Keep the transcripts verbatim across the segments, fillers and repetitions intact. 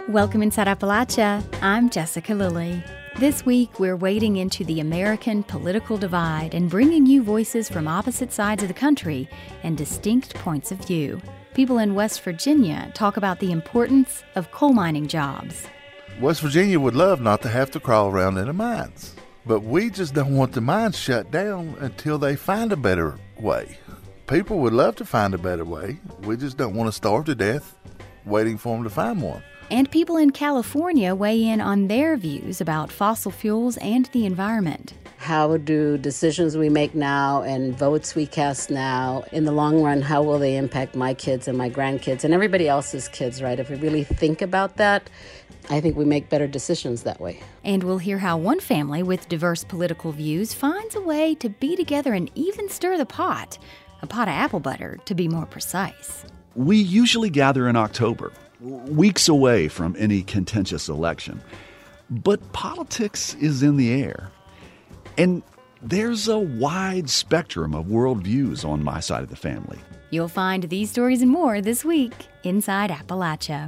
Welcome inside Appalachia. I'm Jessica Lilly. This week, we're wading into the American political divide and bringing you voices from opposite sides of the country and distinct points of view. People in West Virginia talk about the importance of coal mining jobs. West Virginia would love not to have to crawl around in the mines, but we just don't want the mines shut down until they find a better way. People would love to find a better way. We just don't want to starve to death waiting for them to find one. And people in California weigh in on their views about fossil fuels and the environment. How do decisions we make now and votes we cast now, in the long run, how will they impact my kids and my grandkids and everybody else's kids, right? If we really think about that, I think we make better decisions that way. And we'll hear how one family with diverse political views finds a way to be together and even stir the pot. A pot of apple butter, to be more precise. We usually gather in October, weeks away from any contentious election. But politics is in the air. And there's a wide spectrum of worldviews on my side of the family. You'll find these stories and more this week inside Appalachia.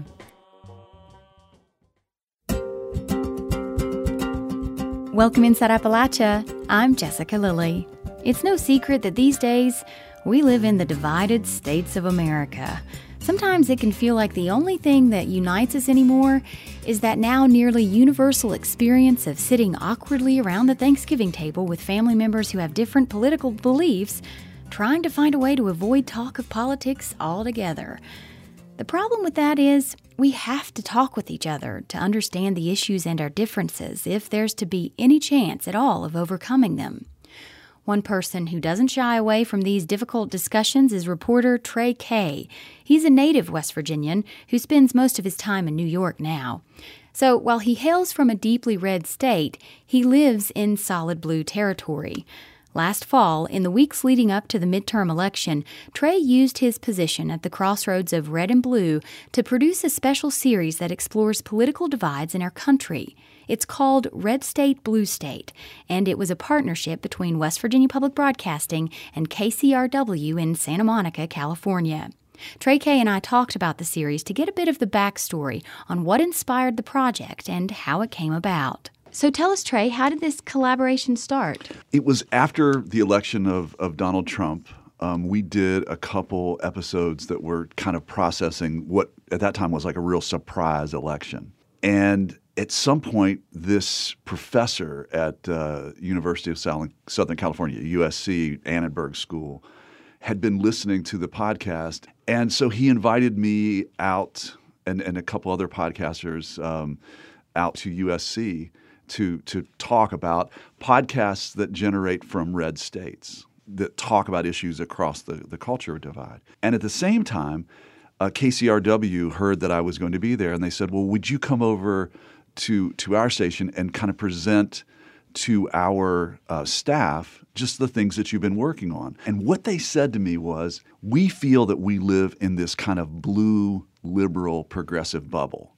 Welcome inside Appalachia. I'm Jessica Lilly. It's no secret that these days we live in the divided states of America. Sometimes it can feel like the only thing that unites us anymore is that now nearly universal experience of sitting awkwardly around the Thanksgiving table with family members who have different political beliefs, trying to find a way to avoid talk of politics altogether. The problem with that is we have to talk with each other to understand the issues and our differences if there's to be any chance at all of overcoming them. One person who doesn't shy away from these difficult discussions is reporter Trey Kay. He's a native West Virginian who spends most of his time in New York now. So while he hails from a deeply red state, he lives in solid blue territory. Last fall, in the weeks leading up to the midterm election, Trey used his position at the crossroads of red and blue to produce a special series that explores political divides in our country. It's called Red State, Blue State, and it was a partnership between West Virginia Public Broadcasting and K C R W in Santa Monica, California. Trey Kay and I talked about the series to get a bit of the backstory on what inspired the project and how it came about. So tell us, Trey, how did this collaboration start? It was after the election of, of Donald Trump. Um, we did a couple episodes that were kind of processing what at that time was like a real surprise election. And at some point, this professor at uh, University of Southern California, U S C, Annenberg School, had been listening to the podcast. And so he invited me out and, and a couple other podcasters um, out to U S C to to talk about podcasts that generate from red states, that talk about issues across the, the culture divide. And at the same time, uh, K C R W heard that I was going to be there, and they said, well, would you come over to to our station and kind of present to our uh, staff just the things that you've been working on? And what they said to me was, we feel that we live in this kind of blue, liberal, progressive bubble.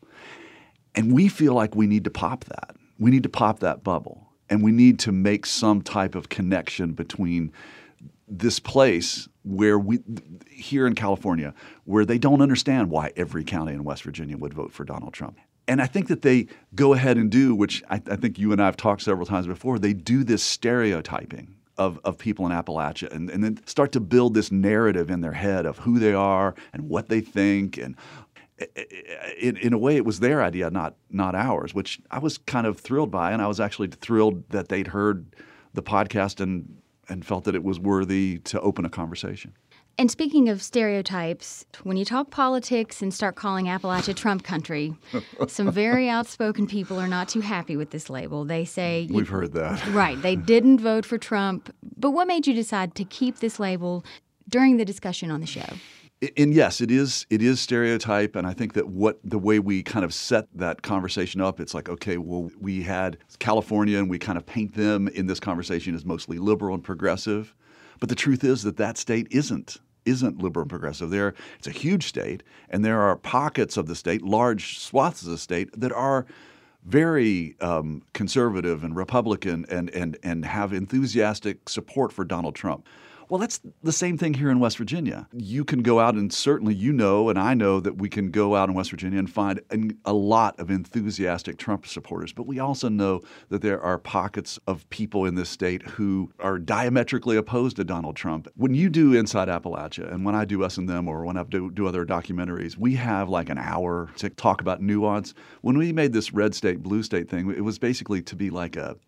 And we feel like we need to pop that. We need to pop that bubble. And we need to make some type of connection between this place where we, here in California, where they don't understand why every county in West Virginia would vote for Donald Trump. And I think that they go ahead and do, which I, I think you and I have talked several times before, they do this stereotyping of, of people in Appalachia and, and then start to build this narrative in their head of who they are and what they think. And in, in a way, it was their idea, not not ours, which I was kind of thrilled by. And I was actually thrilled that they'd heard the podcast and, and felt that it was worthy to open a conversation. And speaking of stereotypes, when you talk politics and start calling Appalachia Trump country, some very outspoken people are not too happy with this label. They say... We've heard that. Right. They didn't vote for Trump. But what made you decide to keep this label during the discussion on the show? And yes, it is it is stereotype, and I think that what the way we kind of set that conversation up, it's like, okay, well, we had California, and we kind of paint them in this conversation as mostly liberal and progressive. But the truth is that that state isn't. isn't liberal and progressive. There, it's a huge state, and there are pockets of the state, large swaths of the state, that are very um, conservative and Republican and, and, and have enthusiastic support for Donald Trump. Well, that's the same thing here in West Virginia. You can go out and certainly you know, and I know that we can go out in West Virginia and find a lot of enthusiastic Trump supporters. But we also know that there are pockets of people in this state who are diametrically opposed to Donald Trump. When you do Inside Appalachia, and when I do Us and Them, or when I do, do other documentaries, we have like an hour to talk about nuance. When we made this red state, blue state thing, it was basically to be like a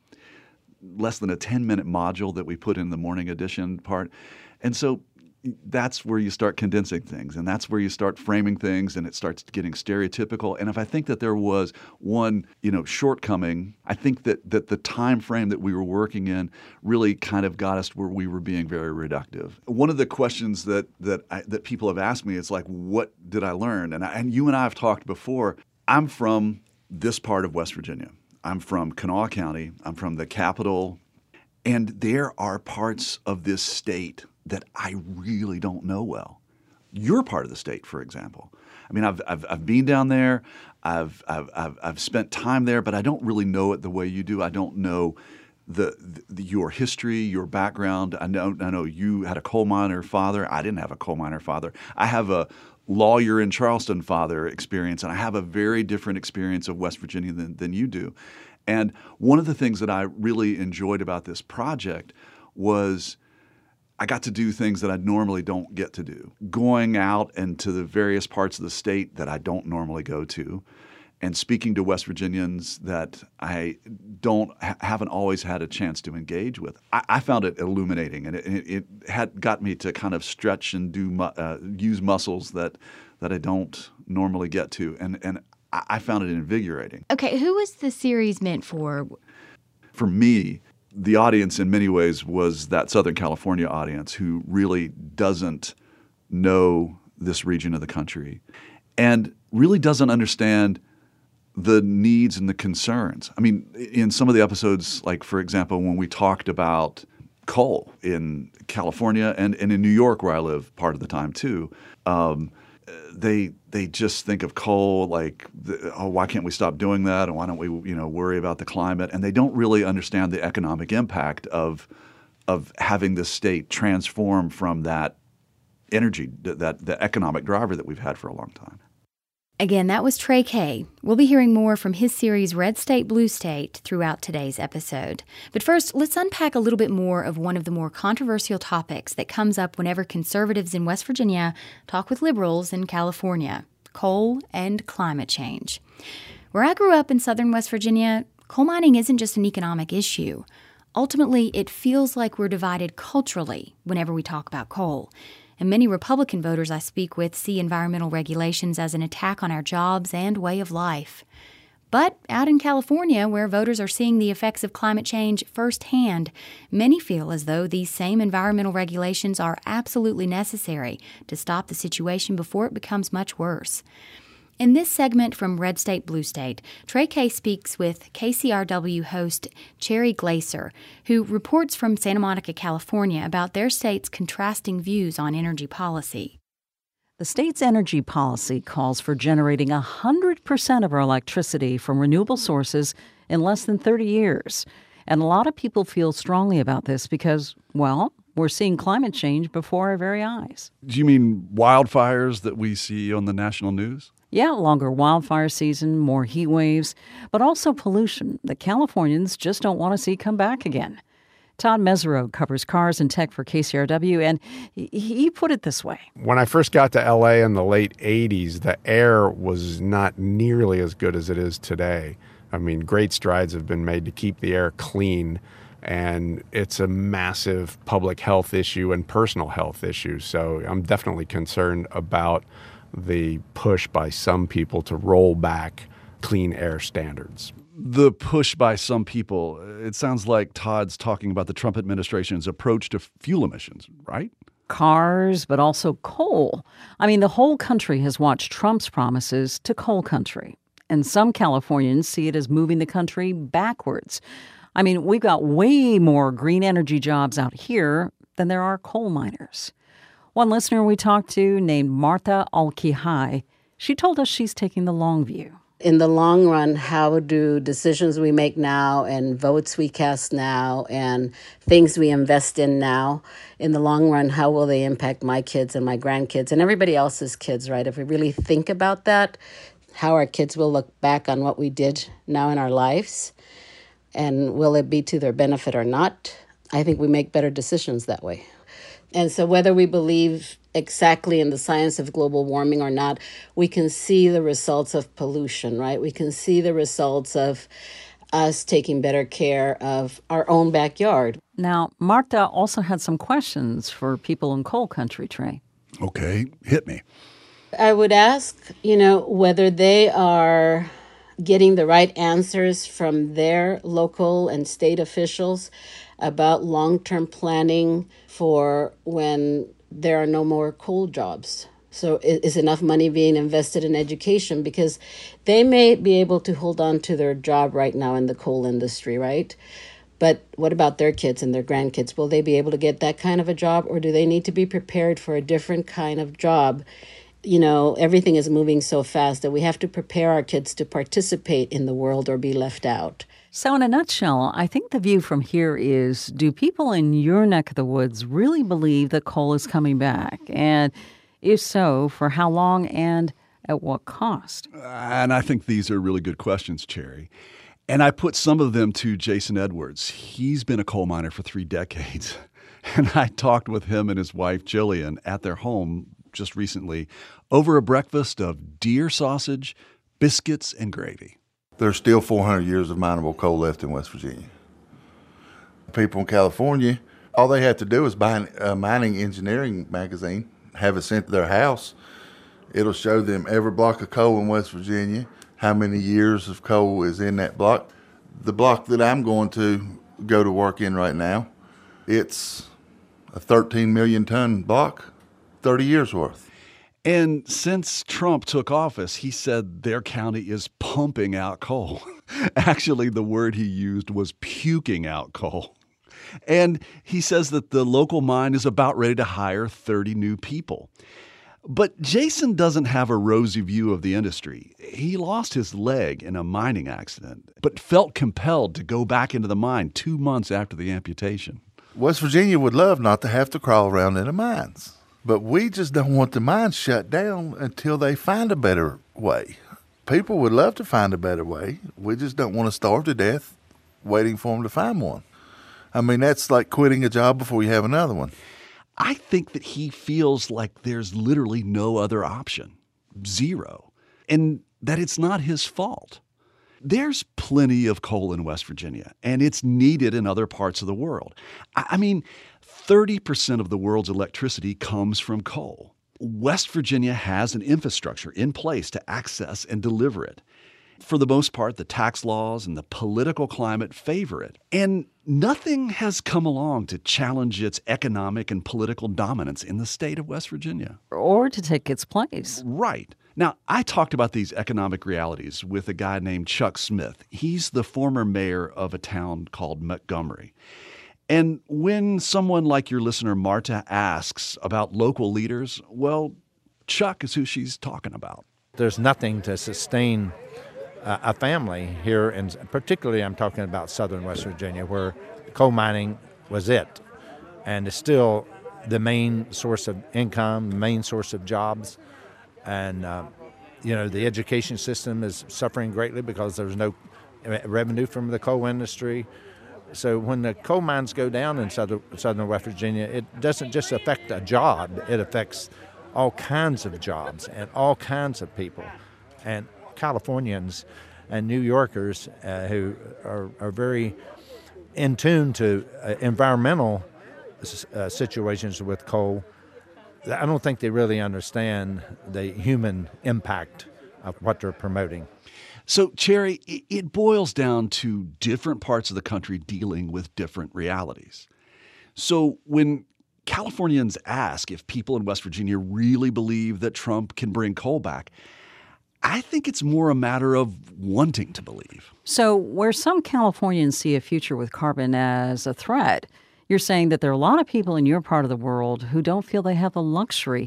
less than a ten-minute module that we put in the morning edition part. And so that's where you start condensing things, and that's where you start framing things, and it starts getting stereotypical. And if I think that there was one, you know, shortcoming, I think that that the time frame that we were working in really kind of got us where we were being very reductive. One of the questions that that I, that people have asked me is like, what did I learn? And I, and you and I have talked before. I'm from this part of West Virginia. I'm from Kanawha County. I'm from the capital. And there are parts of this state that I really don't know well. Your part of the state, for example. I mean, I've I've, I've been down there. I've, I've I've I've spent time there, but I don't really know it the way you do. I don't know the, the your history, your background. I know I know you had a coal miner father. I didn't have a coal miner father. I have a lawyer in Charleston father experience, and I have a very different experience of West Virginia than, than you do. And one of the things that I really enjoyed about this project was I got to do things that I normally don't get to do. Going out into the various parts of the state that I don't normally go to, and speaking to West Virginians that I don't ha- haven't always had a chance to engage with. I, I found it illuminating, and it, it had got me to kind of stretch and do mu- uh, use muscles that that I don't normally get to, and and I, I found it invigorating. Okay, who was the series meant for? For me, the audience in many ways was that Southern California audience who really doesn't know this region of the country and really doesn't understand the needs and the concerns. I mean, in some of the episodes, like, for example, when we talked about coal in California and, and in New York, where I live part of the time too, um, they they just think of coal like, the, oh, why can't we stop doing that? And why don't we, you know, worry about the climate? And they don't really understand the economic impact of of having the state transform from that energy, that the economic driver that we've had for a long time. Again, that was Trey Kay. We'll be hearing more from his series Red State, Blue State throughout today's episode. But first, let's unpack a little bit more of one of the more controversial topics that comes up whenever conservatives in West Virginia talk with liberals in California: coal and climate change. Where I grew up in southern West Virginia, coal mining isn't just an economic issue. Ultimately, it feels like we're divided culturally whenever we talk about coal. And many Republican voters I speak with see environmental regulations as an attack on our jobs and way of life. But out in California, where voters are seeing the effects of climate change firsthand, many feel as though these same environmental regulations are absolutely necessary to stop the situation before it becomes much worse. In this segment from Red State, Blue State, Trey Kay speaks with K C R W host Cherry Glaser, who reports from Santa Monica, California, about their state's contrasting views on energy policy. The state's energy policy calls for generating one hundred percent of our electricity from renewable sources in less than thirty years. And a lot of people feel strongly about this because, well, we're seeing climate change before our very eyes. Do you mean wildfires that we see on the national news? Yeah, longer wildfire season, more heat waves, but also pollution that Californians just don't want to see come back again. Todd Mesereau covers cars and tech for K C R W, and he put it this way. When I first got to L A in the late eighties, the air was not nearly as good as it is today. I mean, great strides have been made to keep the air clean, and it's a massive public health issue and personal health issue. So I'm definitely concerned about the push by some people to roll back clean air standards. The push by some people, it sounds like Todd's talking about the Trump administration's approach to fuel emissions, right? Cars, but also coal. I mean, the whole country has watched Trump's promises to coal country. And some Californians see it as moving the country backwards. I mean, we've got way more green energy jobs out here than there are coal miners. One listener we talked to, named Martha Alkihai, she told us she's taking the long view. In the long run, how do decisions we make now and votes we cast now and things we invest in now, in the long run, how will they impact my kids and my grandkids and everybody else's kids, right? If we really think about that, how our kids will look back on what we did now in our lives, and will it be to their benefit or not? I think we make better decisions that way. And so whether we believe exactly in the science of global warming or not, we can see the results of pollution, right? We can see the results of us taking better care of our own backyard. Now, Marta also had some questions for people in coal country, Trey. Okay, hit me. I would ask, you know, whether they are getting the right answers from their local and state officials about long-term planning for when there are no more coal jobs. So is enough money being invested in education? Because they may be able to hold on to their job right now in the coal industry, right? But what about their kids and their grandkids? Will they be able to get that kind of a job, or do they need to be prepared for a different kind of job? You know, everything is moving so fast that we have to prepare our kids to participate in the world or be left out. So in a nutshell, I think the view from here is, do people in your neck of the woods really believe that coal is coming back? And if so, for how long and at what cost? And I think these are really good questions, Cherry. And I put some of them to Jason Edwards. He's been a coal miner for three decades. And I talked with him and his wife, Jillian, at their home just recently over a breakfast of deer sausage, biscuits, and gravy. There's still four hundred years of mineable coal left in West Virginia. People in California, all they have to do is buy a mining engineering magazine, have it sent to their house. It'll show them every block of coal in West Virginia, how many years of coal is in that block. The block that I'm going to go to work in right now, it's a thirteen million ton block, thirty years worth. And since Trump took office, he said their county is pumping out coal. Actually, the word he used was puking out coal. And he says that the local mine is about ready to hire thirty new people. But Jason doesn't have a rosy view of the industry. He lost his leg in a mining accident, but felt compelled to go back into the mine two months after the amputation. West Virginia would love not to have to crawl around in the mines. But we just don't want the mines shut down until they find a better way. People would love to find a better way. We just don't want to starve to death waiting for them to find one. I mean, that's like quitting a job before you have another one. I think that he feels like there's literally no other option, zero, and that it's not his fault. There's plenty of coal in West Virginia, and it's needed in other parts of the world. I mean, thirty percent of the world's electricity comes from coal. West Virginia has an infrastructure in place to access and deliver it. For the most part, the tax laws and the political climate favor it. And nothing has come along to challenge its economic and political dominance in the state of West Virginia. Or to take its place. Right. Now, I talked about these economic realities with a guy named Chuck Smith. He's the former mayor of a town called Montgomery. And when someone like your listener, Marta, asks about local leaders, well, Chuck is who she's talking about. There's nothing to sustain uh, a family here, and particularly I'm talking about southern West Virginia, where coal mining was it. And it's still the main source of income, the main source of jobs. And, uh, you know, the education system is suffering greatly because there's no revenue from the coal industry. So when the coal mines go down in southern, southern West Virginia, it doesn't just affect a job. It affects all kinds of jobs and all kinds of people. And Californians and New Yorkers uh, who are, are very in tune to uh, environmental uh, situations with coal, I don't think they really understand the human impact of what they're promoting. So, Cherry, it boils down to different parts of the country dealing with different realities. So when Californians ask if people in West Virginia really believe that Trump can bring coal back, I think it's more a matter of wanting to believe. So where some Californians see a future with carbon as a threat, you're saying that there are a lot of people in your part of the world who don't feel they have the luxury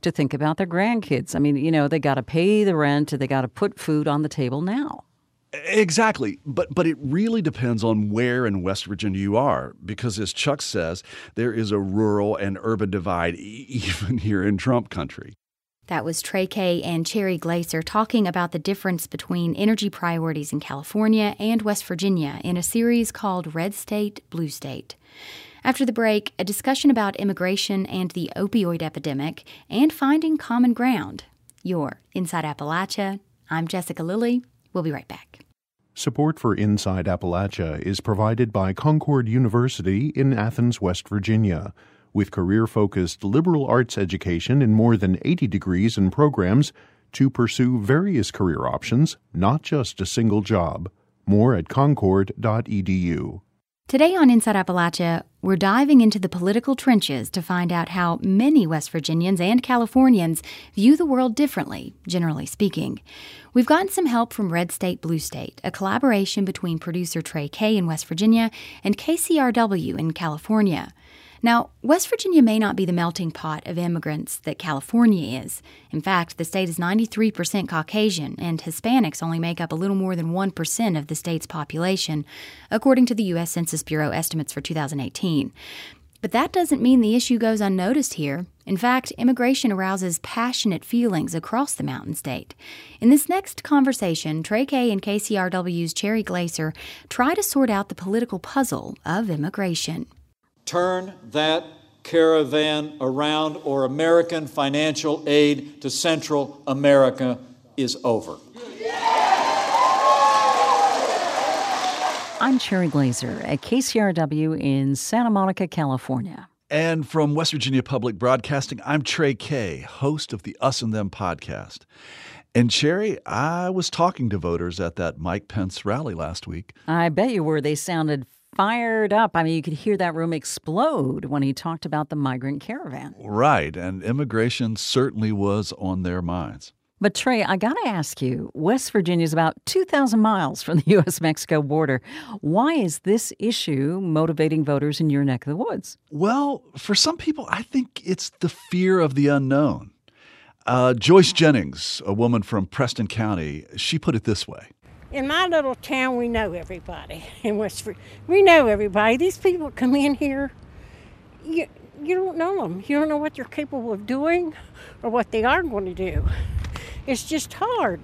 to think about their grandkids. I mean, you know, they got to pay the rent, they got to put food on the table now. Exactly. But but it really depends on where in West Virginia you are, because as Chuck says, there is a rural and urban divide e- even here in Trump country. That was Trey Kay and Cherry Glaser talking about the difference between energy priorities in California and West Virginia in a series called Red State, Blue State. After the break, a discussion about immigration and the opioid epidemic and finding common ground. You're Inside Appalachia. I'm Jessica Lilly. We'll be right back. Support for Inside Appalachia is provided by Concord University in Athens, West Virginia. With career-focused liberal arts education in more than eighty degrees and programs to pursue various career options, not just a single job. More at concord dot e d u. Today on Inside Appalachia, we're diving into the political trenches to find out how many West Virginians and Californians view the world differently, generally speaking. We've gotten some help from Red State, Blue State, a collaboration between producer Trey Kay in West Virginia and K C R W in California. Now, West Virginia may not be the melting pot of immigrants that California is. In fact, the state is ninety-three percent Caucasian, and Hispanics only make up a little more than one percent of the state's population, according to the U S Census Bureau estimates for two thousand eighteen. But that doesn't mean the issue goes unnoticed here. In fact, immigration arouses passionate feelings across the Mountain State. In this next conversation, Trey Kay and K C R W's Cherry Glaser try to sort out the political puzzle of immigration. Turn that caravan around, or American financial aid to Central America is over. I'm Cherry Glaser at K C R W in Santa Monica, California. And from West Virginia Public Broadcasting, I'm Trey Kay, host of the Us and Them podcast. And Cherry, I was talking to voters at that Mike Pence rally last week. I bet you were. They sounded fired up. I mean, you could hear that room explode when he talked about the migrant caravan. Right, and immigration certainly was on their minds. But Trey, I got to ask you, West Virginia is about two thousand miles from the U S Mexico border. Why is this issue motivating voters in your neck of the woods? Well, for some people, I think it's the fear of the unknown. Uh, Joyce Jennings, a woman from Preston County, she put it this way. In my little town, we know everybody. In West Virginia, we know everybody. These people come in here, you, you don't know them. You don't know what they're capable of doing or what they are going to do. It's just hard.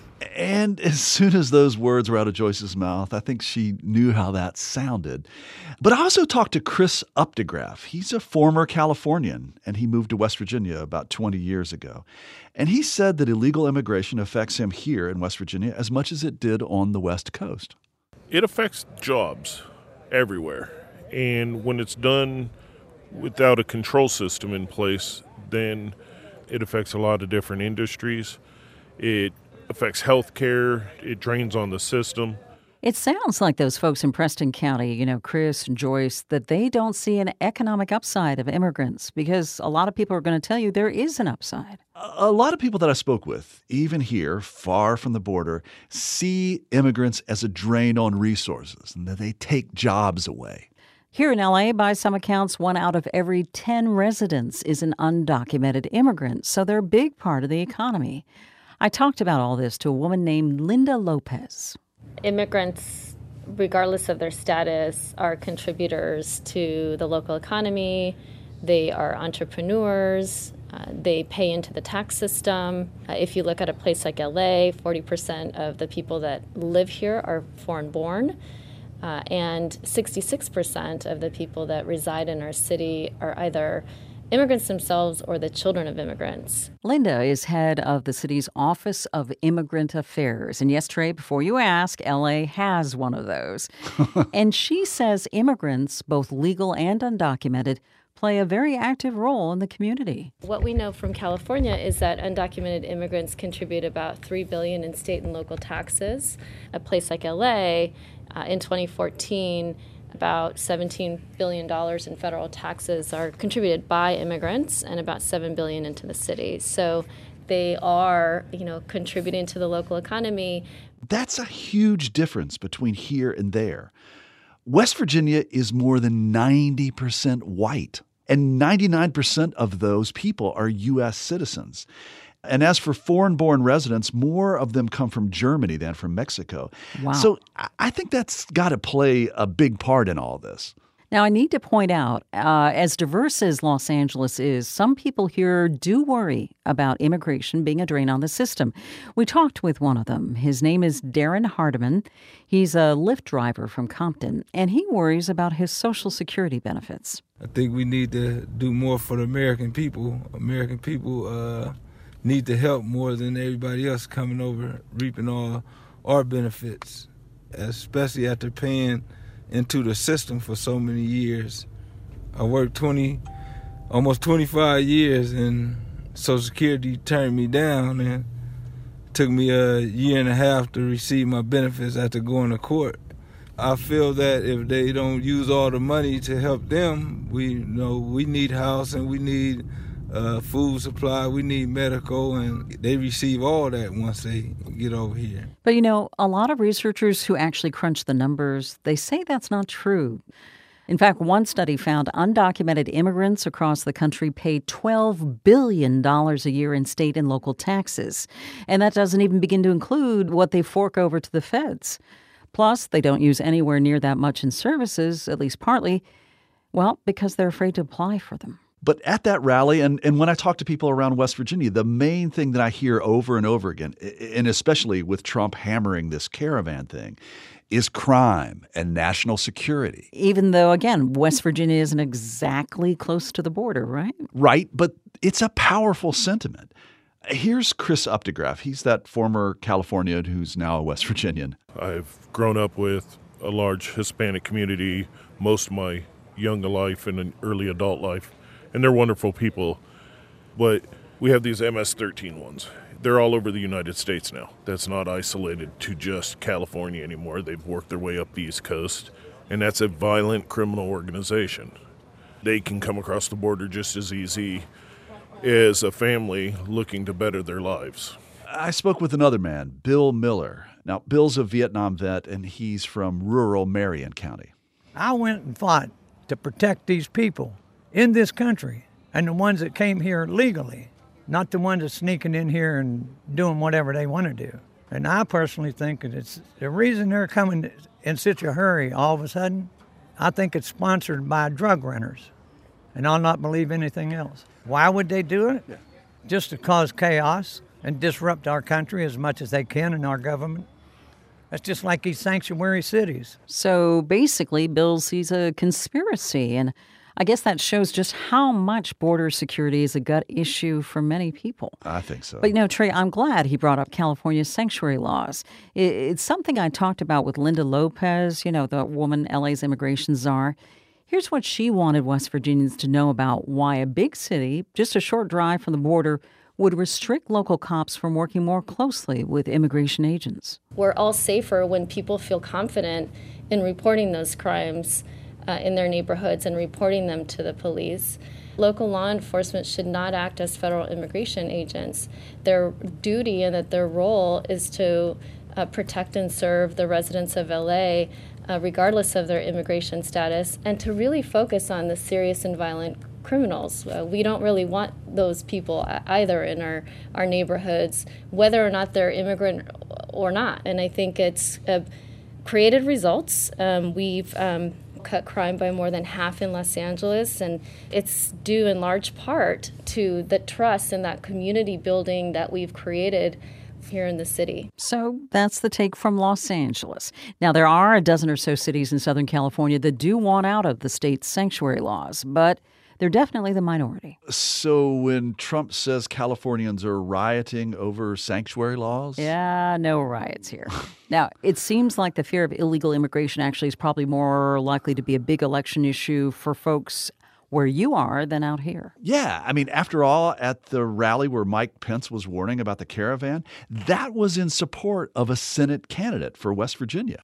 And as soon as those words were out of Joyce's mouth, I think she knew how that sounded. But I also talked to Chris Updegraff. He's a former Californian, and he moved to West Virginia about twenty years ago. And he said that illegal immigration affects him here in West Virginia as much as it did on the West Coast. It affects jobs everywhere. And when it's done without a control system in place, then it affects a lot of different industries. It affects healthcare. It drains on the system. It sounds like those folks in Preston County, you know, Chris and Joyce, that they don't see an economic upside of immigrants, because a lot of people are going to tell you there is an upside. A lot of people that I spoke with, even here, far from the border, see immigrants as a drain on resources and that they take jobs away. Here in L A, by some accounts, one out of every ten residents is an undocumented immigrant, so they're a big part of the economy. I talked about all this to a woman named Linda Lopez. Immigrants, regardless of their status, are contributors to the local economy. They are entrepreneurs. Uh, they pay into the tax system. Uh, if you look at a place like L A, forty percent of the people that live here are foreign-born. Uh, and sixty-six percent of the people that reside in our city are either immigrants themselves or the children of immigrants. Linda is head of the city's Office of Immigrant Affairs. And yes, Trey, before you ask, L A has one of those. And she says immigrants, both legal and undocumented, play a very active role in the community. What we know from California is that undocumented immigrants contribute about three billion dollars in state and local taxes. A place like L A, uh, in twenty fourteen, about seventeen billion dollars in federal taxes are contributed by immigrants, and about seven billion dollars into the city. So they are, you know, contributing to the local economy. That's a huge difference between here and there. West Virginia is more than ninety percent white. And ninety-nine percent of those people are U S citizens. And as for foreign-born residents, more of them come from Germany than from Mexico. Wow. So I think that's got to play a big part in all this. Now, I need to point out, uh, as diverse as Los Angeles is, some people here do worry about immigration being a drain on the system. We talked with one of them. His name is Darren Hardiman. He's a Lyft driver from Compton, and he worries about his Social Security benefits. I think we need to do more for the American people. American people uh, need to help more than everybody else coming over, reaping all our benefits, especially after paying into the system for so many years. I worked twenty, almost twenty-five years, and Social Security turned me down, and it took me a year and a half to receive my benefits after going to court. I feel that if they don't use all the money to help them, we you know we need house and we need uh, food supply, we need medical, and they receive all that once they get over here. But, you know, a lot of researchers who actually crunch the numbers, they say that's not true. In fact, one study found undocumented immigrants across the country pay twelve billion dollars a year in state and local taxes. And that doesn't even begin to include what they fork over to the feds. Plus, they don't use anywhere near that much in services, at least partly, well, because they're afraid to apply for them. But at that rally, and, and when I talk to people around West Virginia, the main thing that I hear over and over again, and especially with Trump hammering this caravan thing, is crime and national security. Even though, again, West Virginia isn't exactly close to the border, right? Right, but it's a powerful sentiment. Here's Chris Updegraff. He's that former Californian who's now a West Virginian. I've grown up with a large Hispanic community most of my young life and early adult life. And they're wonderful people, but we have these M S thirteen ones. They're all over the United States now. That's not isolated to just California anymore. They've worked their way up the East Coast, and that's a violent criminal organization. They can come across the border just as easy as a family looking to better their lives. I spoke with another man, Bill Miller. Now, Bill's a Vietnam vet, and he's from rural Marion County. I went and fought to protect these people in this country, and the ones that came here legally, not the ones that sneaking in here and doing whatever they want to do. And I personally think that it's the reason they're coming in such a hurry all of a sudden, I think it's sponsored by drug runners, and I'll not believe anything else. Why would they do it? Yeah. Just to cause chaos and disrupt our country as much as they can in our government. That's just like these sanctuary cities. So basically, Bill sees a conspiracy, and I guess that shows just how much border security is a gut issue for many people. I think so. But, you know, Trey, I'm glad he brought up California's sanctuary laws. It's something I talked about with Linda Lopez, you know, the woman L A's immigration czar. Here's what she wanted West Virginians to know about why a big city, just a short drive from the border, would restrict local cops from working more closely with immigration agents. We're all safer when people feel confident in reporting those crimes Uh, in their neighborhoods and reporting them to the police. Local law enforcement should not act as federal immigration agents. Their duty and that their role is to uh, protect and serve the residents of L A, uh, regardless of their immigration status, and to really focus on the serious and violent criminals. Uh, we don't really want those people either in our, our neighborhoods, whether or not they're immigrant or not. And I think it's uh, created results. Um, we've um, cut crime by more than half in Los Angeles, and it's due in large part to the trust and that community building that we've created here in the city. So that's the take from Los Angeles. Now, there are a dozen or so cities in Southern California that do want out of the state's sanctuary laws, but they're definitely the minority. So when Trump says Californians are rioting over sanctuary laws? Yeah, no riots here. Now, it seems like the fear of illegal immigration actually is probably more likely to be a big election issue for folks where you are than out here. Yeah. I mean, after all, at the rally where Mike Pence was warning about the caravan, that was in support of a Senate candidate for West Virginia.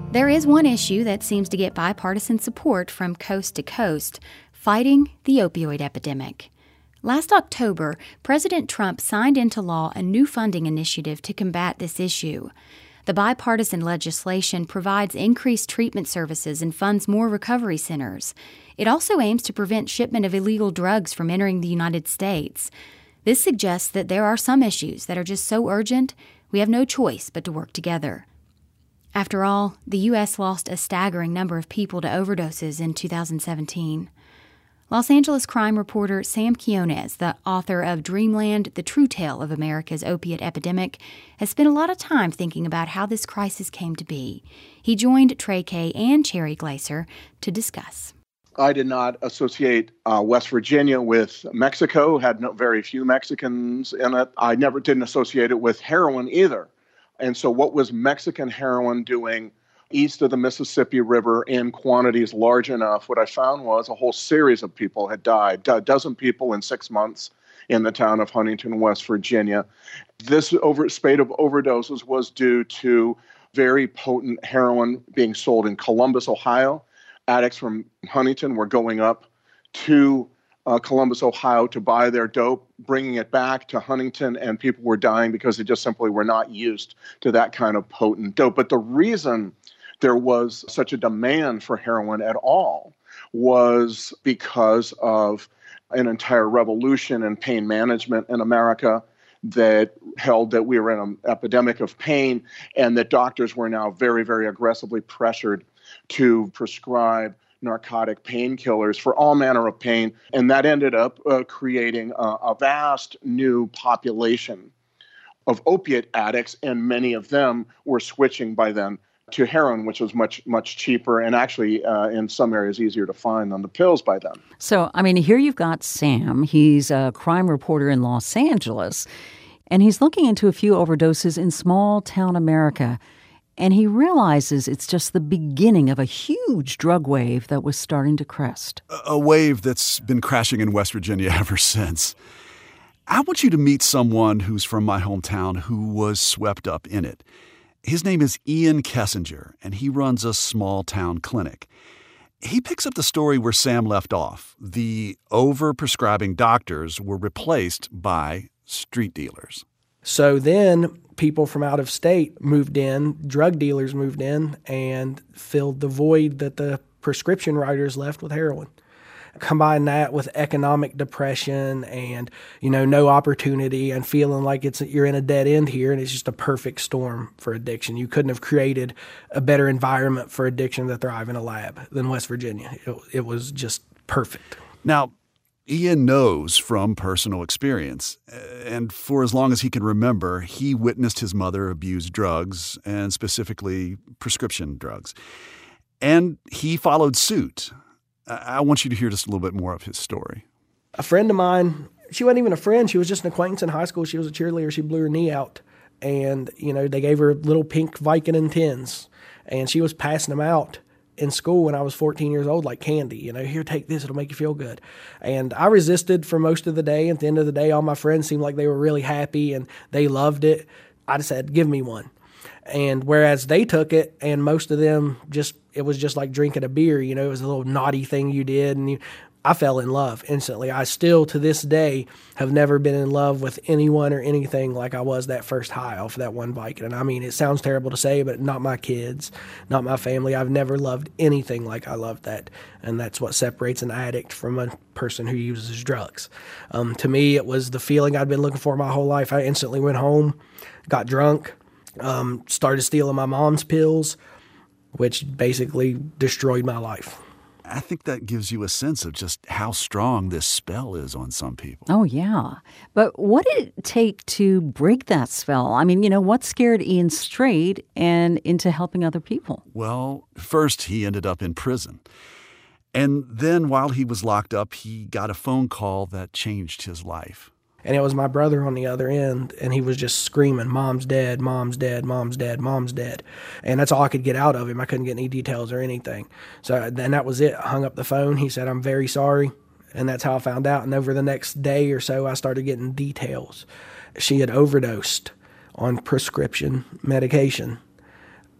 There is one issue that seems to get bipartisan support from coast to coast: fighting the opioid epidemic. Last October, President Trump signed into law a new funding initiative to combat this issue. The bipartisan legislation provides increased treatment services and funds more recovery centers. It also aims to prevent shipment of illegal drugs from entering the United States. This suggests that there are some issues that are just so urgent, we have no choice but to work together. After all, the U S lost a staggering number of people to overdoses in two thousand seventeen. Los Angeles crime reporter Sam Quiones, the author of Dreamland, The True Tale of America's Opiate Epidemic, has spent a lot of time thinking about how this crisis came to be. He joined Trey Kay and Cherry Glaser to discuss. I did not associate uh, West Virginia with Mexico, had no, very few Mexicans in it. I never didn't associate it with heroin either. And so what was Mexican heroin doing east of the Mississippi River in quantities large enough? What I found was a whole series of people had died, a dozen people in six months in the town of Huntington, West Virginia. This over, spate of overdoses was due to very potent heroin being sold in Columbus, Ohio. Addicts from Huntington were going up to uh, Columbus, Ohio to buy their dope, bringing it back to Huntington, and people were dying because they just simply were not used to that kind of potent dope. But the reason there was such a demand for heroin at all was because of an entire revolution in pain management in America that held that we were in an epidemic of pain, and that doctors were now very, very aggressively pressured to prescribe narcotic painkillers for all manner of pain. And that ended up uh, creating a, a vast new population of opiate addicts, and many of them were switching by then to heroin, which was much, much cheaper and actually uh, in some areas easier to find than the pills by then. So, I mean, here you've got Sam. He's a crime reporter in Los Angeles, and he's looking into a few overdoses in small-town America. And he realizes it's just the beginning of a huge drug wave that was starting to crest. A wave that's been crashing in West Virginia ever since. I want you to meet someone who's from my hometown who was swept up in it. His name is Ian Kessinger, and he runs a small-town clinic. He picks up the story where Sam left off. The over-prescribing doctors were replaced by street dealers. So then people from out of state moved in, drug dealers moved in, and filled the void that the prescription writers left with heroin. Combine that with economic depression and, you know, no opportunity and feeling like it's you're in a dead end here, and it's just a perfect storm for addiction. You couldn't have created a better environment for addiction to thrive in a lab than West Virginia. It, it was just perfect. Now, Ian knows from personal experience, and for as long as he can remember, he witnessed his mother abuse drugs, and specifically prescription drugs. And he followed suit. I want you to hear just a little bit more of his story. A friend of mine, she wasn't even a friend. She was just an acquaintance in high school. She was a cheerleader. She blew her knee out. And, you know, they gave her little pink Vicodin tins. And she was passing them out in school when I was fourteen years old like candy. You know, here, take this. It'll make you feel good. And I resisted for most of the day. At the end of the day, all my friends seemed like they were really happy and they loved it. I just said, give me one. And whereas they took it, and most of them just, it was just like drinking a beer, you know, it was a little naughty thing you did. And you, I fell in love instantly. I still, to this day, have never been in love with anyone or anything like I was that first high off that one Vicodin. I mean, it sounds terrible to say, but not my kids, not my family. I've never loved anything like I loved that. And that's what separates an addict from a person who uses drugs. Um, to me, it was the feeling I'd been looking for my whole life. I instantly went home, got drunk, um, started stealing my mom's pills, which basically destroyed my life. I think that gives you a sense of just how strong this spell is on some people. Oh, yeah. But what did it take to break that spell? I mean, you know, what scared Ian straight and into helping other people? Well, first he ended up in prison. And then while he was locked up, he got a phone call that changed his life. And it was my brother on the other end, and he was just screaming, Mom's dead, Mom's dead, Mom's dead, Mom's dead. And that's all I could get out of him. I couldn't get any details or anything. So then that was it. I hung up the phone. He said, I'm very sorry. And that's how I found out. And over the next day or so, I started getting details. She had overdosed on prescription medication.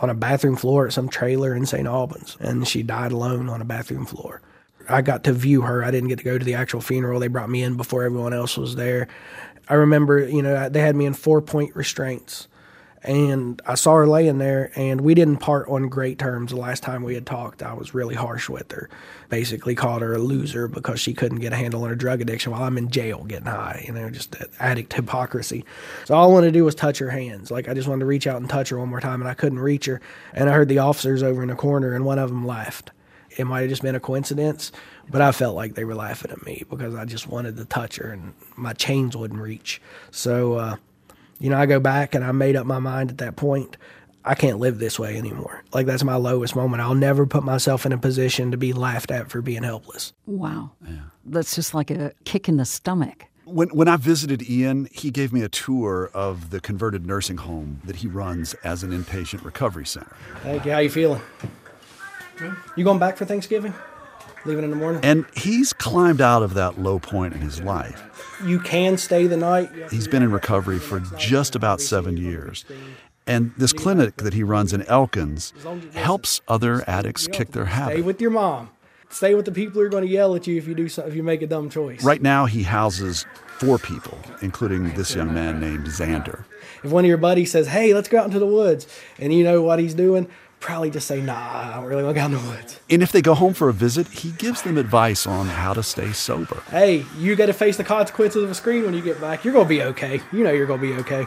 on a bathroom floor at some trailer in Saint Albans, and she died alone on a bathroom floor. I got to view her. I didn't get to go to the actual funeral. They brought me in before everyone else was there. I remember, you know, they had me in four-point restraints, and I saw her laying there, and we didn't part on great terms. The last time we had talked, I was really harsh with her. Basically called her a loser because she couldn't get a handle on her drug addiction while I'm in jail getting high, you know, just addict hypocrisy. So all I wanted to do was touch her hands. Like, I just wanted to reach out and touch her one more time, and I couldn't reach her. And I heard the officers over in the corner, and one of them laughed. It might have just been a coincidence, but I felt like they were laughing at me because I just wanted to touch her, and my chains wouldn't reach. So, uh, you know, I go back and I made up my mind at that point, I can't live this way anymore. Like, that's my lowest moment. I'll never put myself in a position to be laughed at for being helpless. Wow. Yeah. That's just like a kick in the stomach. When when I visited Ian, he gave me a tour of the converted nursing home that he runs as an inpatient recovery center. Thank you. How you feeling? Good. You going back for Thanksgiving? Leaving in the morning? And he's climbed out of that low point in his life. You can stay the night. He's been in recovery for just about seven years. And this clinic that he runs in Elkins helps other addicts kick their habit. Stay with your mom. Stay with the people who are going to yell at you if you do so, if you make a dumb choice. Right now, he houses four people, including this young man named Xander. If one of your buddies says, hey, let's go out into the woods, and you know what he's doing, probably just say, nah, I don't really want to go out in the woods. And if they go home for a visit, he gives them advice on how to stay sober. Hey, you got to face the consequences of a screen when you get back. You're going to be okay. You know you're going to be okay.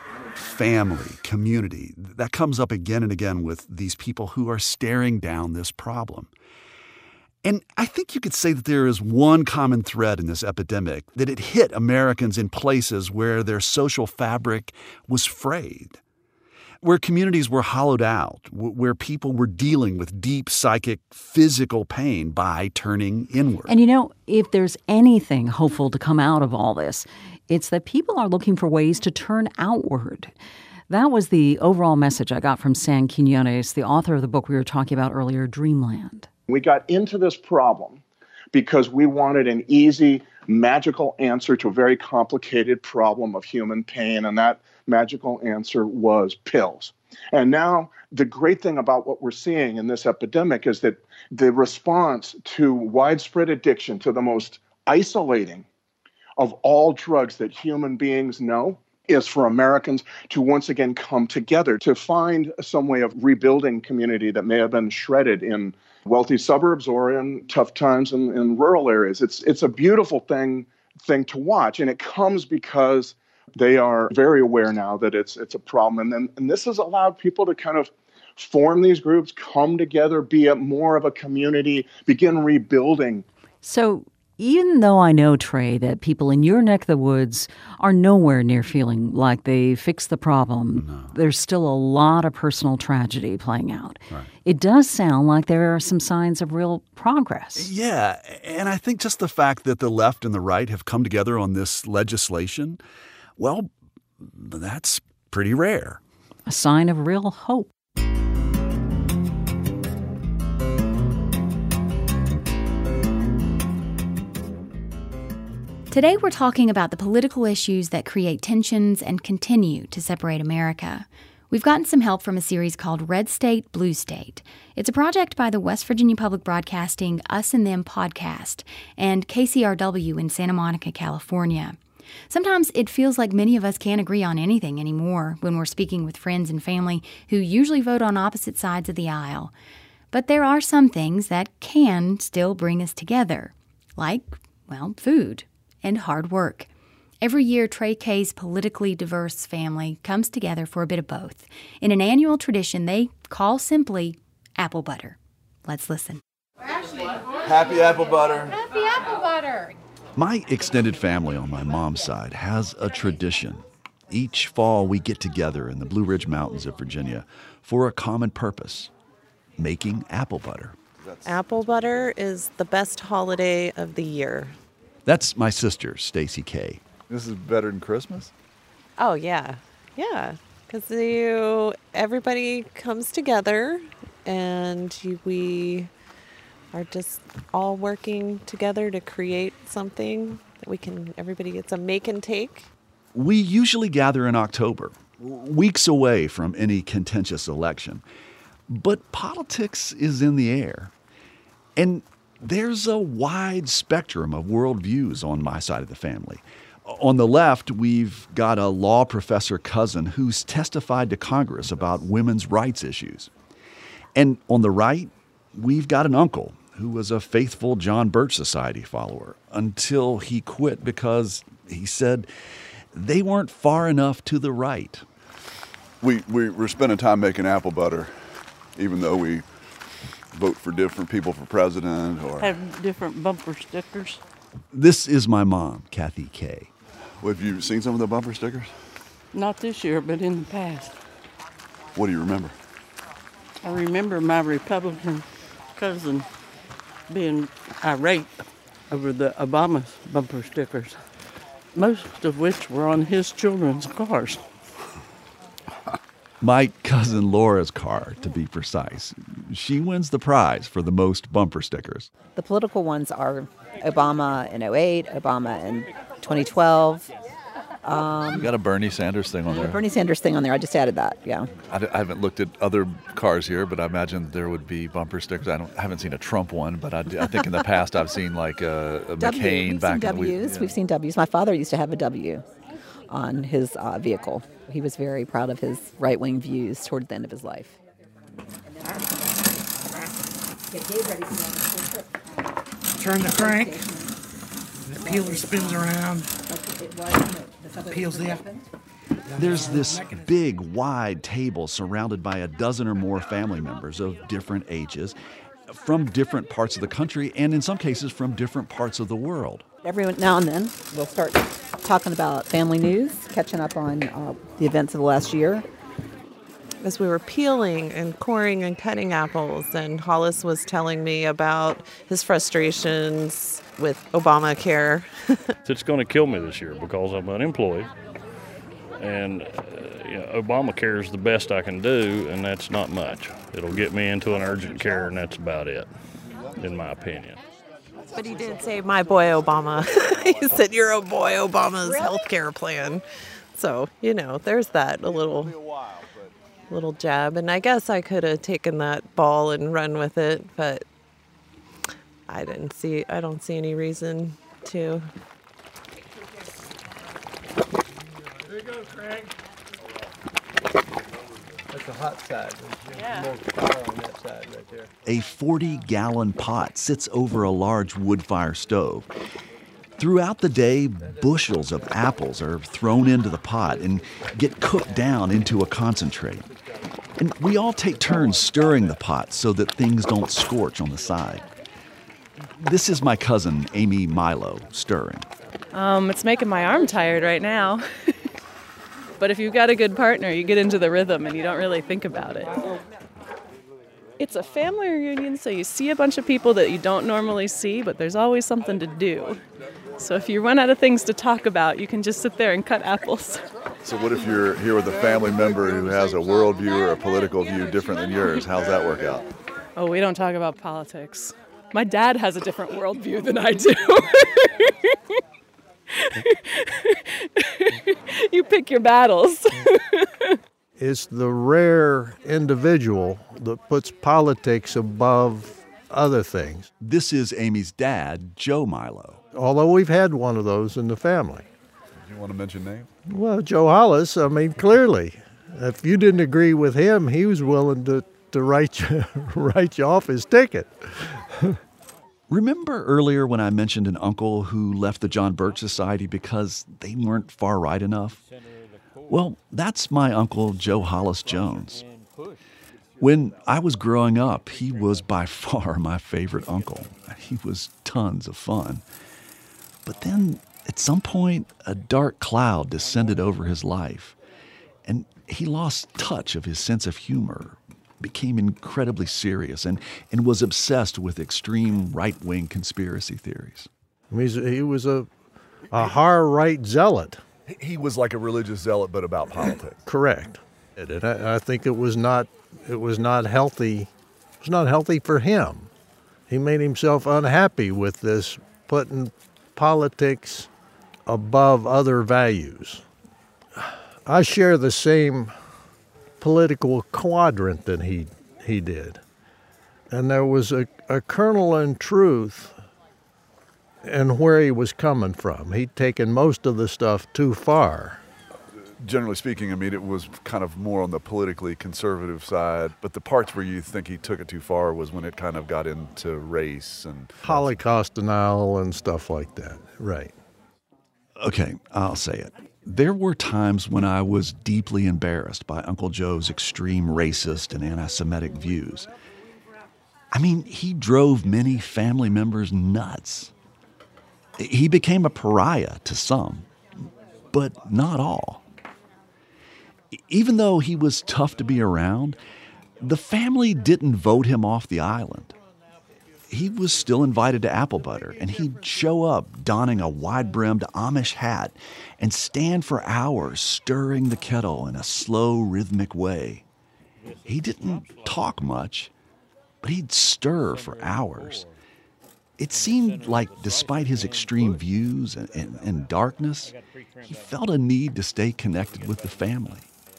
Family, community, that comes up again and again with these people who are staring down this problem. And I think you could say that there is one common thread in this epidemic, that it hit Americans in places where their social fabric was frayed, where communities were hollowed out, where people were dealing with deep psychic, physical pain by turning inward. And you know, if there's anything hopeful to come out of all this, it's that people are looking for ways to turn outward. That was the overall message I got from San Quinones, the author of the book we were talking about earlier, Dreamland. We got into this problem because we wanted an easy, magical answer to a very complicated problem of human pain, and that magical answer was pills. And now the great thing about what we're seeing in this epidemic is that the response to widespread addiction, to the most isolating of all drugs that human beings know, is for Americans to once again come together, to find some way of rebuilding community that may have been shredded in wealthy suburbs or in tough times in, in rural areas. It's it's a beautiful thing thing to watch, and it comes because they are very aware now that it's it's a problem, and then and this has allowed people to kind of form these groups, come together, be a more of a community, begin rebuilding. So even though I know, Trey, that people in your neck of the woods are nowhere near feeling like they fixed the problem, no. There's still a lot of personal tragedy playing out. Right. It does sound like there are some signs of real progress. Yeah, and I think just the fact that the left and the right have come together on this legislation, well, that's pretty rare. A sign of real hope. Today we're talking about the political issues that create tensions and continue to separate America. We've gotten some help from a series called Red State, Blue State. It's a project by the West Virginia Public Broadcasting Us and Them podcast and K C R W in Santa Monica, California. Sometimes it feels like many of us can't agree on anything anymore when we're speaking with friends and family who usually vote on opposite sides of the aisle. But there are some things that can still bring us together, like, well, food and hard work. Every year, Trey Kay's politically diverse family comes together for a bit of both. In an annual tradition they call simply apple butter. Let's listen. Happy apple butter. Happy apple butter. My extended family on my mom's side has a tradition. Each fall, we get together in the Blue Ridge Mountains of Virginia for a common purpose, making apple butter. Apple butter is the best holiday of the year. That's my sister, Stacy Kay. This is better than Christmas? Oh, yeah. Yeah. Because you, everybody comes together and you, we are just all working together to create something that we can, everybody gets a make and take. We usually gather in October. weeks away from any contentious election. But politics is in the air. And there's a wide spectrum of worldviews on my side of the family. On the left, we've got a law professor cousin who's testified to Congress about women's rights issues. And on the right, we've got an uncle who was a faithful John Birch Society follower until he quit because he said they weren't far enough to the right. We, we, we're spending time making apple butter, even though we vote for different people for president or have different bumper stickers. This is my mom, Kathy Kay. Well, have you seen some of the bumper stickers? Not this year, but in the past. What do you remember? I remember my Republican cousin being irate over the Obama bumper stickers, most of which were on his children's cars. My cousin Laura's car, to be precise. She wins the prize for the most bumper stickers. The political ones are Obama in oh eight, Obama in twenty twelve. Um, you got a Bernie Sanders thing on there. Bernie Sanders thing on there. I just added that, yeah. I, d- I haven't looked at other cars here, but I imagine there would be bumper stickers. I don't I haven't seen a Trump one, but I, d- I think in the past I've seen like a, a W. McCain We've back seen in the W's. week. We've seen W's. My father used to have a W on his uh, vehicle. He was very proud of his right-wing views toward the end of his life. Turn the crank. The peeler spins around. Peels the apple. There's this big, wide table surrounded by a dozen or more family members of different ages, from different parts of the country, and in some cases from different parts of the world. Every now and then, we'll start talking about family news, catching up on uh, the events of the last year. As we were peeling and coring and cutting apples, and Hollis was telling me about his frustrations with Obamacare. It's going to kill me this year because I'm unemployed. And uh, you know, Obamacare is the best I can do, and that's not much. It'll get me into an urgent care, and that's about it, in my opinion. But he did say, my boy Obama. He said, you're a boy Obama's really? health care plan. So, you know, there's that, a little, little jab. And I guess I could have taken that ball and run with it, but I didn't see, I don't see any reason to. There you go, Craig. That's the hot side. There's yeah. more fire on that side right there. A forty-gallon pot sits over a large wood fire stove. Throughout the day, bushels of apples are thrown into the pot and get cooked down into a concentrate. And we all take turns stirring the pot so that things don't scorch on the side. This is my cousin, Amy Milo, stirring. Um, it's making my arm tired right now. But if you've got a good partner, you get into the rhythm and you don't really think about it. It's a family reunion, so you see a bunch of people that you don't normally see, but there's always something to do. So if you run out of things to talk about, you can just sit there and cut apples. So what if you're here with a family member who has a worldview or a political view different than yours? How's that work out? Oh, we don't talk about politics. My dad has a different worldview than I do. You pick your battles. It's the rare individual that puts politics above other things. This is Amy's dad, Joe Milo. Although we've had one of those in the family. Do you want to mention names? Well, Joe Hollis, I mean, clearly, if you didn't agree with him, he was willing to, to write you, write you off his ticket. Remember earlier when I mentioned an uncle who left the John Birch Society because they weren't far right enough? Well, that's my uncle Joe Hollis Jones. When I was growing up, he was by far my favorite uncle. He was tons of fun. But then, at some point, a dark cloud descended over his life, and he lost touch of his sense of humor, became incredibly serious, and, and was obsessed with extreme right-wing conspiracy theories. I mean, he was a, a hard-right zealot. He was like a religious zealot, but about politics. Correct. And I, I think it was not it was not healthy. It was not healthy for him. He made himself unhappy with this, putting politics above other values. I share the same political quadrant that he he did. And there was a, a kernel in truth in where he was coming from. He'd taken most of the stuff too far. Generally speaking, I mean, it was kind of more on the politically conservative side, but the parts where you think he took it too far was when it kind of got into race and Holocaust denial and stuff like that. Right. Okay, I'll say it. There were times when I was deeply embarrassed by Uncle Joe's extreme racist and anti-Semitic views. I mean, he drove many family members nuts. He became a pariah to some, but not all. Even though he was tough to be around, the family didn't vote him off the island. He was still invited to Apple Butter, and he'd show up donning a wide-brimmed Amish hat and stand for hours stirring the kettle in a slow, rhythmic way. He didn't talk much, but he'd stir for hours. It seemed like, despite his extreme views and, and, and darkness, he felt a need to stay connected with the family.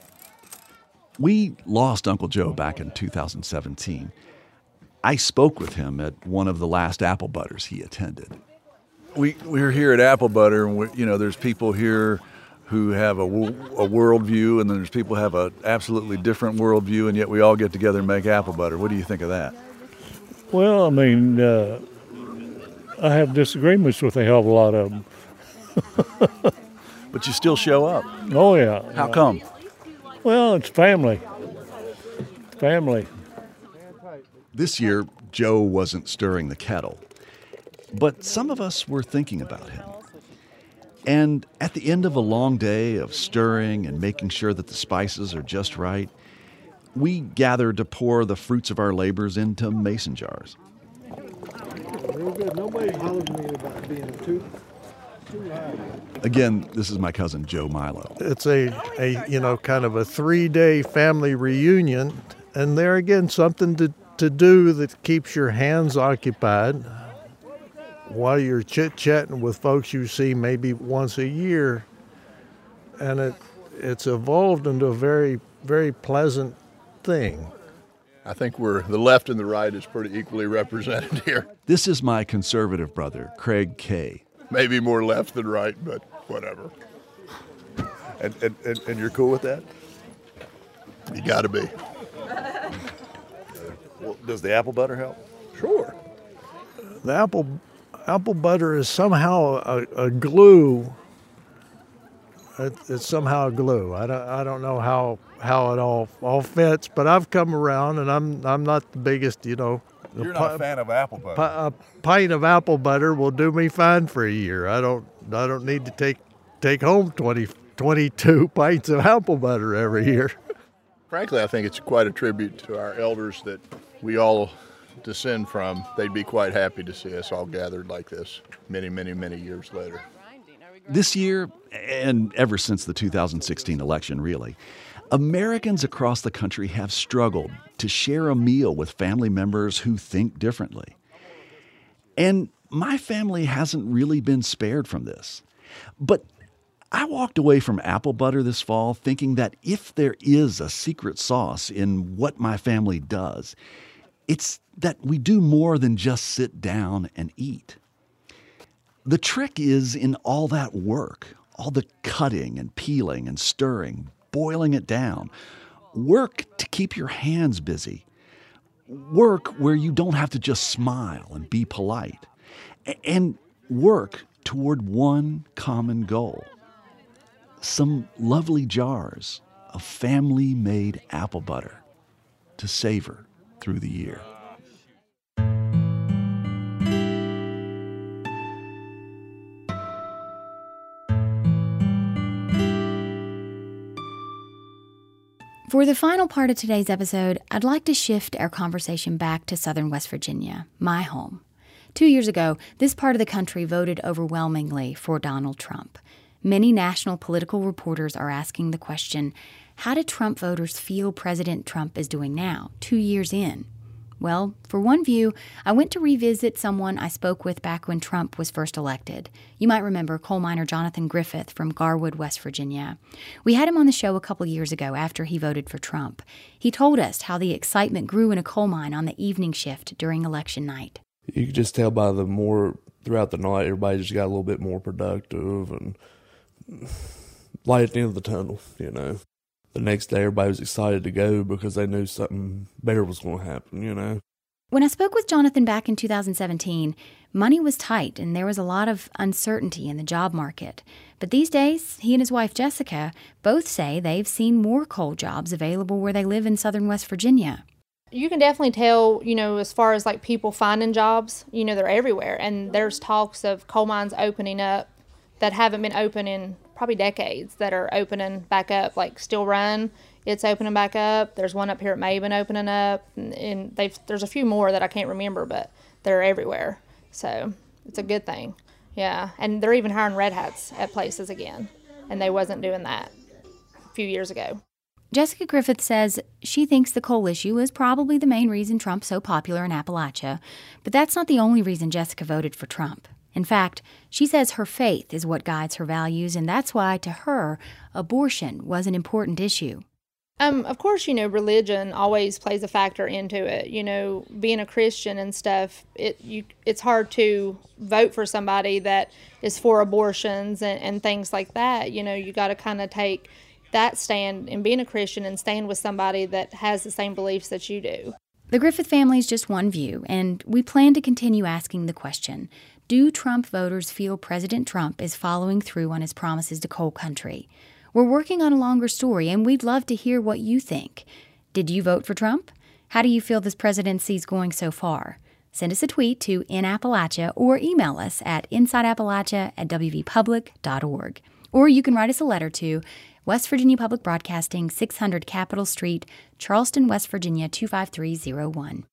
We lost Uncle Joe back in two thousand seventeen. I spoke with him at one of the last Apple Butters he attended. We, we're here at Apple Butter, and we, you know, there's people here who have a, a worldview, and then there's people who have an absolutely different worldview, and yet we all get together and make Apple Butter. What do you think of that? Well, I mean, uh, I have disagreements with a hell of a lot of them. But you still show up. Oh, yeah. How come? Well, it's family. Family. This year, Joe wasn't stirring the kettle, but some of us were thinking about him. And at the end of a long day of stirring and making sure that the spices are just right, we gathered to pour the fruits of our labors into mason jars. Real good. Nobody bothers me about being too, too high. Again, this is my cousin Joe Milo. It's a, a you know, kind of a three-day family reunion, and there again, something to, to do that keeps your hands occupied while you're chit-chatting with folks you see maybe once a year. And it it's evolved into a very, very pleasant thing. I think we're the left and the right is pretty equally represented here. This is my conservative brother, Craig Kay. Maybe more left than right, but whatever. And, and, and, and you're cool with that? You got to be. Well, does the apple butter help? Sure. The apple apple butter is somehow a, a glue. It, it's somehow a glue. I don't I don't know how how it all all fits, but I've come around, and I'm I'm not the biggest, you know. You're not a fan of apple butter. A pint of apple butter will do me fine for a year. I don't I don't need to take take home twenty, twenty-two pints of apple butter every year. Frankly, I think it's quite a tribute to our elders that we all descend from. They'd be quite happy to see us all gathered like this many, many, many years later. This year, and ever since the two thousand sixteen election, really, Americans across the country have struggled to share a meal with family members who think differently. And my family hasn't really been spared from this. But I walked away from apple butter this fall thinking that if there is a secret sauce in what my family does, it's that we do more than just sit down and eat. The trick is in all that work, all the cutting and peeling and stirring, boiling it down. Work to keep your hands busy. Work where you don't have to just smile and be polite. And work toward one common goal. Some lovely jars of family-made apple butter to savor through the year. For the final part of today's episode, I'd like to shift our conversation back to southern West Virginia, my home. Two years ago, this part of the country voted overwhelmingly for Donald Trump. Many national political reporters are asking the question, how do Trump voters feel President Trump is doing now, two years in? Well, for one view, I went to revisit someone I spoke with back when Trump was first elected. You might remember coal miner Jonathan Griffith from Garwood, West Virginia. We had him on the show a couple years ago after he voted for Trump. He told us how the excitement grew in a coal mine on the evening shift during election night. You could just tell by the more throughout the night, everybody just got a little bit more productive and light at the end of the tunnel, you know. The next day, everybody was excited to go because they knew something better was going to happen, you know. When I spoke with Jonathan back in two thousand seventeen, money was tight and there was a lot of uncertainty in the job market. But these days, he and his wife Jessica both say they've seen more coal jobs available where they live in southern West Virginia. You can definitely tell, you know, as far as like people finding jobs, you know, they're everywhere. And there's talks of coal mines opening up that haven't been open in probably decades that are opening back up, like Steel Run, it's opening back up. There's one up here at Maben opening up, and, and they've there's a few more that I can't remember, but they're everywhere. So it's a good thing, yeah. And they're even hiring red hats at places again, and they wasn't doing that a few years ago. Jessica Griffith says she thinks the coal issue is probably the main reason Trump's so popular in Appalachia, but that's not the only reason Jessica voted for Trump. In fact, she says her faith is what guides her values, and that's why, to her, abortion was an important issue. Um, of course, you know, religion always plays a factor into it. You know, being a Christian and stuff, it you it's hard to vote for somebody that is for abortions and, and things like that. You know, you got to kind of take that stand in being a Christian and stand with somebody that has the same beliefs that you do. The Griffith family is just one view, and we plan to continue asking the question, do Trump voters feel President Trump is following through on his promises to coal country? We're working on a longer story, and we'd love to hear what you think. Did you vote for Trump? How do you feel this presidency is going so far? Send us a tweet to In Appalachia or email us at insideappalachia at w v public dot org. Or you can write us a letter to West Virginia Public Broadcasting, six hundred Capitol Street, Charleston, West Virginia, two five three zero one.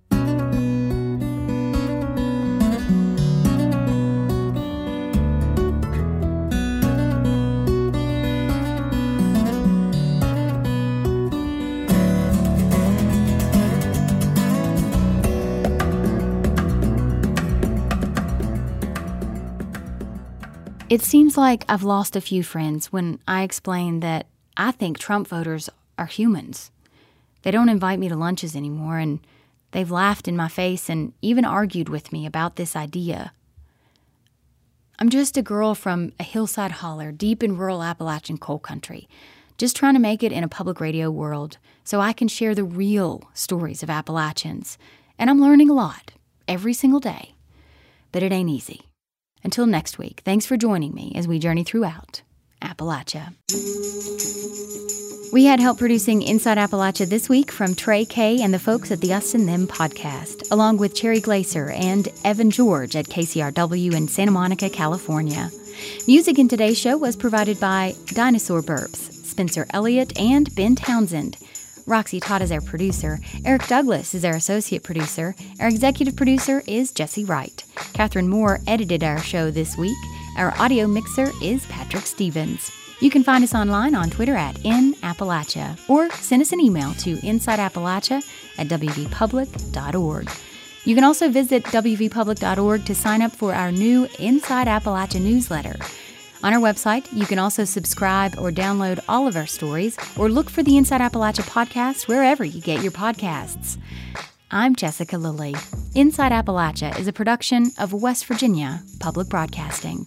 It seems like I've lost a few friends when I explain that I think Trump voters are humans. They don't invite me to lunches anymore, and they've laughed in my face and even argued with me about this idea. I'm just a girl from a hillside holler deep in rural Appalachian coal country, just trying to make it in a public radio world so I can share the real stories of Appalachians. And I'm learning a lot every single day, but it ain't easy. Until next week, thanks for joining me as we journey throughout Appalachia. We had help producing Inside Appalachia this week from Trey Kay and the folks at the Us and Them podcast, along with Cherry Glaser and Evan George at K C R W in Santa Monica, California. Music in today's show was provided by Dinosaur Burps, Spencer Elliott, and Ben Townsend. Roxy Todd is our producer. Eric Douglas is our associate producer. Our executive producer is Jesse Wright. Catherine Moore edited our show this week. Our audio mixer is Patrick Stevens. You can find us online on Twitter at In Appalachia, or send us an email to insideappalachia at w v public dot org. You can also visit w v public dot org to sign up for our new Inside Appalachia newsletter. On our website, you can also subscribe or download all of our stories, or look for the Inside Appalachia podcast wherever you get your podcasts. I'm Jessica Lilly. Inside Appalachia is a production of West Virginia Public Broadcasting.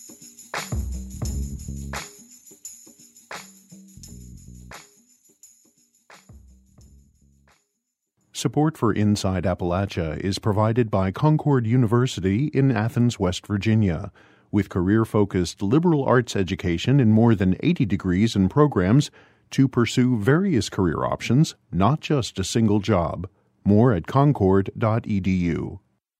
Support for Inside Appalachia is provided by Concord University in Athens, West Virginia. With career-focused liberal arts education in more than eighty degrees and programs to pursue various career options, not just a single job. More at concord dot e d u.